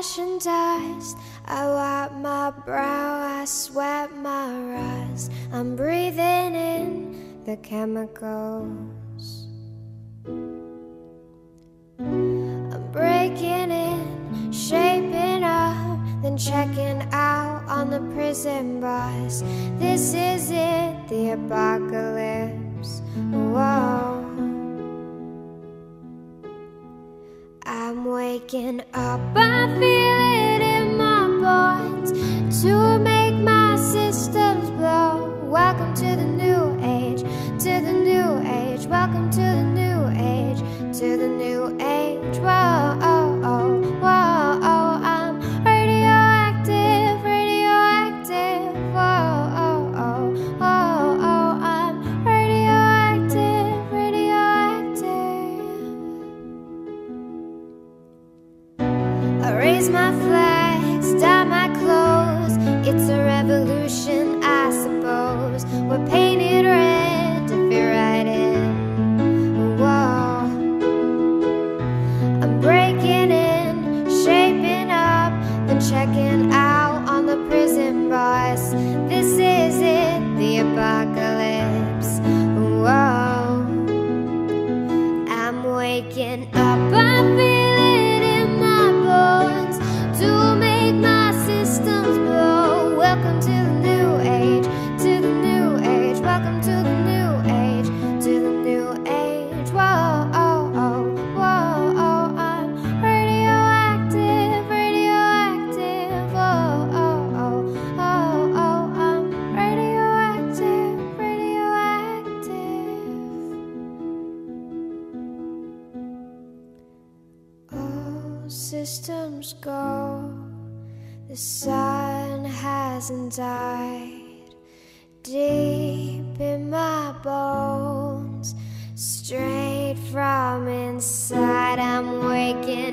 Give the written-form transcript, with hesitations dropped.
ash and dust. I wipe my brow, I sweat my rust. I'm breathing in the chemicals. I'm breaking in, shaping up, then checking out on the prison bus. This is it, the apocalypse. Whoa. I'm waking up, I feel it in my bones to make my systems blow. Welcome to the new age, to the new age. Welcome to the new age, to the new age. Whoa, oh, oh, whoa, oh, I'm radioactive, radioactive. Whoa, oh, oh, whoa, oh, I'm radioactive, radioactive. I raise my flags, dye my clothes. It's a revolution, I suppose. We're painted red to fit right in. Whoa. I'm breaking in, shaping up, then checking out on the prison bus. This is it, the apocalypse. Whoa. I'm waking up, I feel it in my bones to make my systems blow. Welcome to the new age, to the new age. Welcome to the new age, to the new age. Whoa, oh, oh, whoa, oh, I'm radioactive, radioactive. Whoa, oh, oh, oh, oh, I'm radioactive, radioactive. All systems go, the sun hasn't died. Deep in my bones, straight from inside, I'm waking